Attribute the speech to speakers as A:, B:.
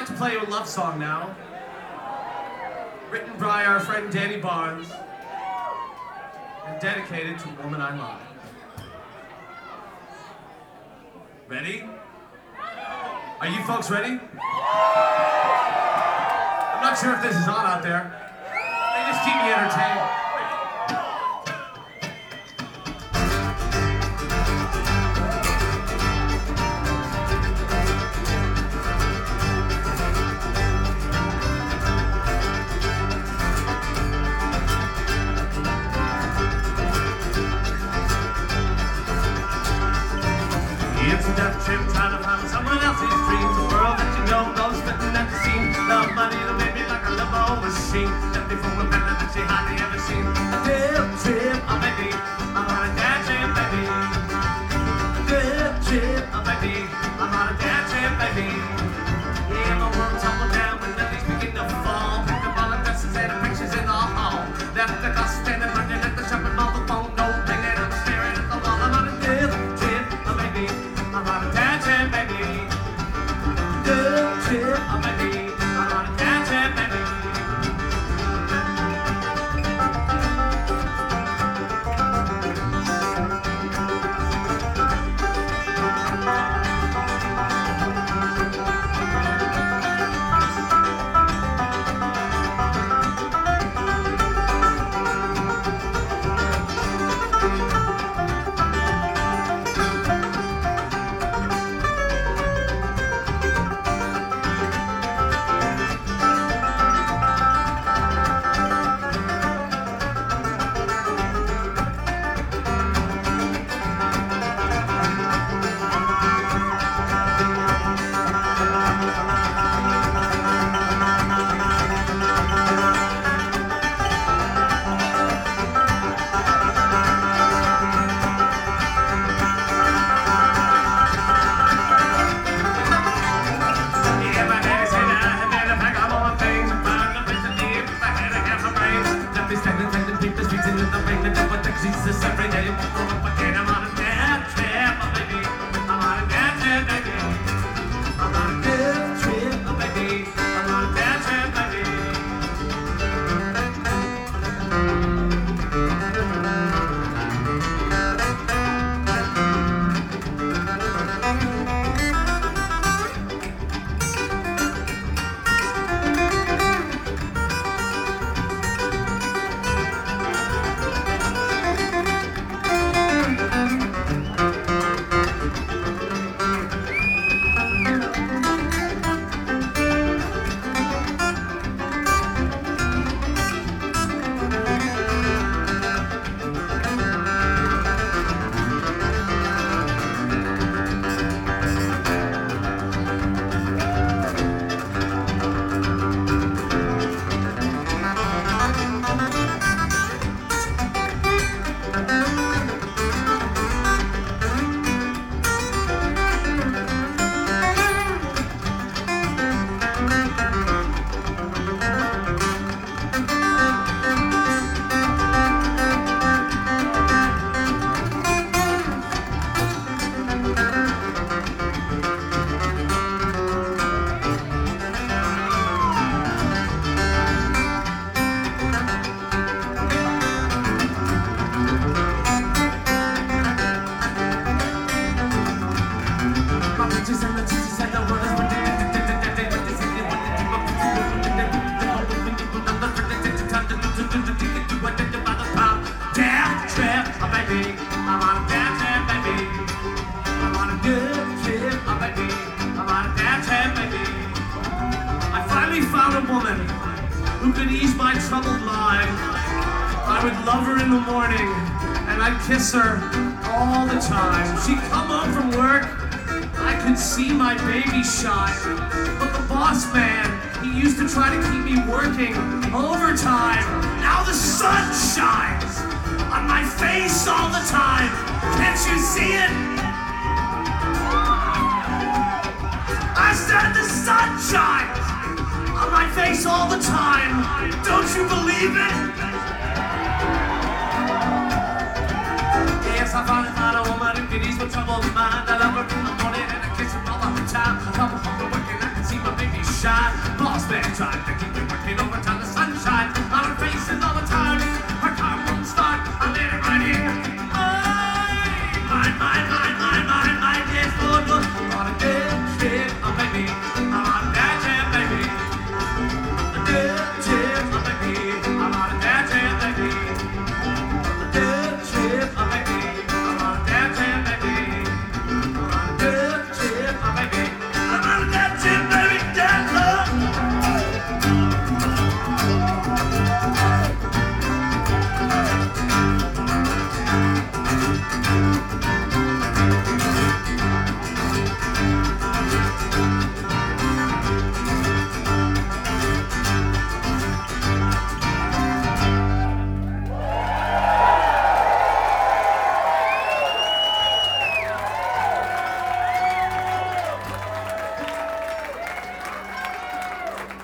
A: like to play you a love song now, written by our friend Danny Barnes, and dedicated to the woman I love. Ready? Are you folks ready? I'm not sure if this is on out there. They just keep me entertained. It's a death trip trying to find someone else's dreams. A world that you know goes spitting at the seam. Love money to make me like a love machine. That before a better than she hardly ever seen. A death trip, oh baby, I'm on a death trip, baby. A death trip, oh baby, I'm on a death trip, baby. Yeah, my world tumbled down when the leaves begin to fall. Picked up all the dresses and the pictures in the hall. Left the dust standing running at the shopping mall. The phone don't ring and I'm staring at the wall. I'm on a death trip, oh baby. I'm on a tangent, baby. Good trip, oh baby. I'm on a tangent, baby. Jesus, every day I'm up again. I'm on a death trip, oh baby. I'm on a death trip, baby. I'm on a death trip, oh baby. I'm on a death trip, baby. Found a woman who could ease my troubled mind. I would love her in the morning and I'd kiss her all the time. She'd come home from work, I could see my baby shine. But the boss man, he used to try to keep me working overtime. Now the sun shines on my face all the time. Can't you see it? I said the sun shines on my face all the time. Don't you believe it? Yes, I finally found a woman who could ease my troubled mind. I love her in the morning and I kiss her all the time. I come home from work and I can see my baby shine. tried to